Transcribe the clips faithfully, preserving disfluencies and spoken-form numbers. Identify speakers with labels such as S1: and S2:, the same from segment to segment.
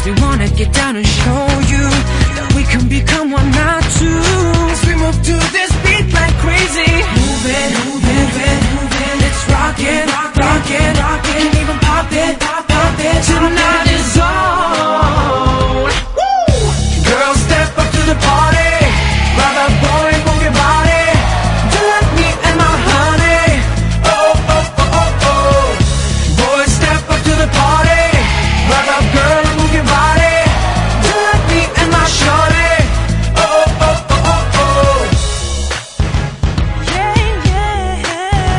S1: we wanna get down and show you that we can become one, not two. As we move to this beat like crazy, moving, moving, moving, moving. It's rockin', rockin', rockin', even pop it, pop, pop it. Tonight is on. Woo! Girls, step up to the party. Grab a boy, move your body. Do like me and my honey. Oh, oh, oh, oh, oh. Boys, step up to the party. Grab a girl and move your body. Do like me and my shorty. Oh, oh, oh, oh, oh. Yeah, yeah.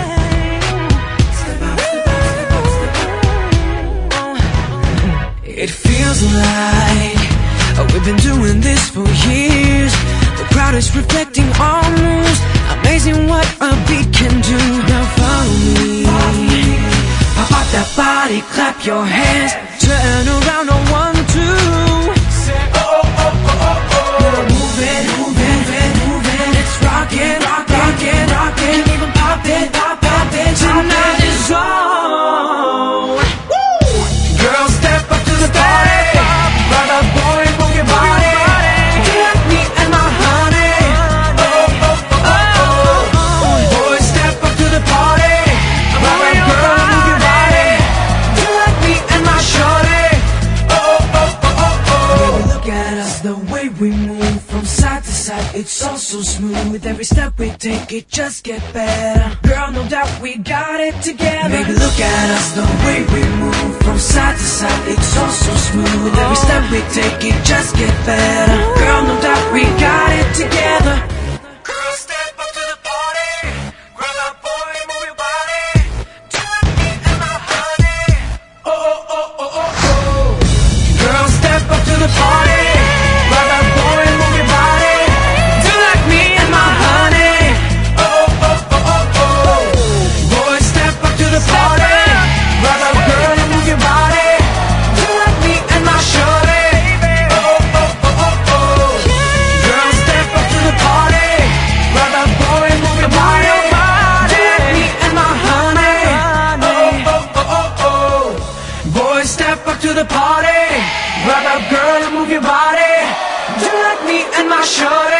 S1: Step out, step out, step out, step out. It feels like we've been doing this for years. The crowd is reflecting our moves. Amazing what a beat can do. Now follow me. Pop out that body, clap your hands. Turn around on one, two. Say oh, oh, oh, oh, oh, oh. Now move it, move it, move it, move it. It's rockin', rockin', rockin', even pop it, pop, pop it. Tonight is on. Woo! Girls, step up to the party. Brother, boy, move your body. Do like me and my honey. Oh, oh, oh, oh, oh. Boys, step up to the party. Brother, girl, move your body. Do like me and my shorty. Oh, oh, oh, oh, oh. Baby, look at us, the way we move from side to side. It's all so smooth. With every step we take, it just get better. Girl, no doubt we got it together. Baby, look at us, the way we move from side to side. It's all so smooth. With every step we take, it just get better. Girl, no doubt we got it together. Girl, step up to the party. Grab that boy, move your body. Do like me and my honey. Oh, oh, oh, oh, oh, oh. Girl, step up to the party. Grab that boy, move your body. Do like me and my honey. Oh, oh, oh, oh, oh. Boys, step up to the party. Grab that girl and move your body. Do like me and my shorty. Oh, oh, oh, oh, oh. Girl, step up to the party. Grab that boy and move your body. Do like me and my honey. Oh, oh, oh, oh, oh. Boys, step up to the party. Grab that girl and move your body. Do like me and my shorty.